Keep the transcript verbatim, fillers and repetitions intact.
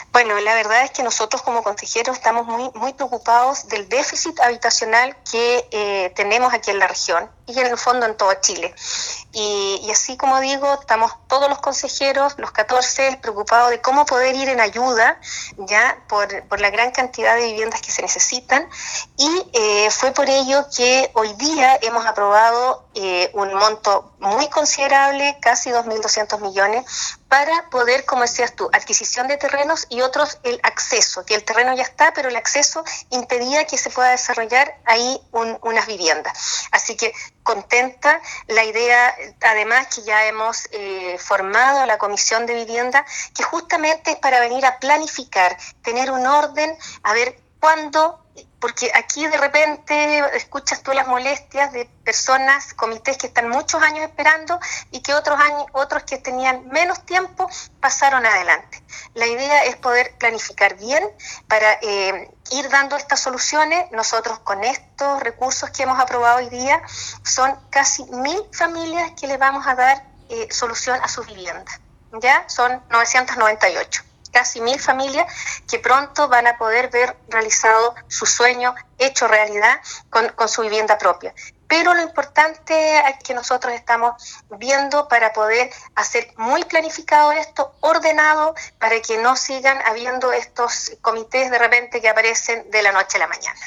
Bueno, la verdad es que nosotros como consejeros estamos muy, muy preocupados del déficit habitacional que eh, tenemos aquí en la región y en el fondo en todo Chile. Y, y así como digo, estamos todos los consejeros, los catorce, preocupados de cómo poder ir en ayuda ya por, por la gran cantidad de viviendas que se necesitan. Y eh, fue por ello que hoy día hemos aprobado eh, un monto muy considerable, casi dos mil doscientos millones, para poder, como decías tú, adquisición de terrenos y otros el acceso, que el terreno ya está, pero el acceso impedía que se pueda desarrollar ahí un, unas viviendas. Así que contenta la idea, además que ya hemos eh, formado la Comisión de Vivienda, que justamente es para venir a planificar, tener un orden, a ver cuándo, porque aquí de repente escuchas tú las molestias de personas, comités que están muchos años esperando y que otros años, otros que tenían menos tiempo pasaron adelante. La idea es poder planificar bien para eh, ir dando estas soluciones. Nosotros con estos recursos que hemos aprobado hoy día son casi mil familias que le vamos a dar eh, solución a sus viviendas. Ya son novecientas noventa y ocho. Casi mil familias que pronto van a poder ver realizado su sueño hecho realidad con, con su vivienda propia. Pero lo importante es que nosotros estamos viendo para poder hacer muy planificado esto, ordenado, para que no sigan habiendo estos comités de repente que aparecen de la noche a la mañana.